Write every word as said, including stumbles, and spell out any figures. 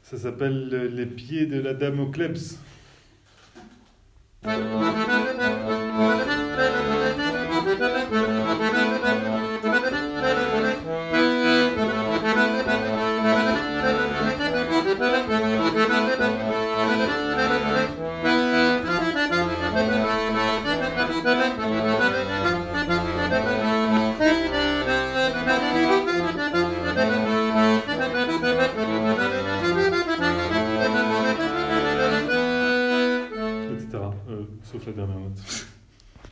Ça s'appelle euh, les pieds de la dame au kleps.